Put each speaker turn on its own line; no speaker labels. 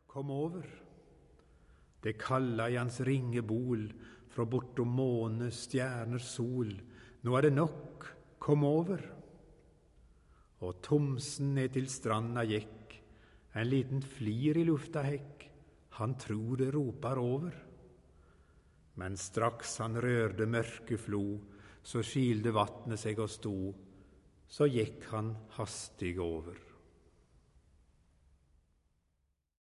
kom over. Det kalla i hans ringe bol, fra bortom måne, stjerner, sol. Nå er det nok, kom over. Og Thomsen ned til stranda gikk, en liten flir i lufta hekk, han tror det ropar over. Men straks han rørde mørke flo, så skilde vattnet seg og sto, så gikk han hastig over.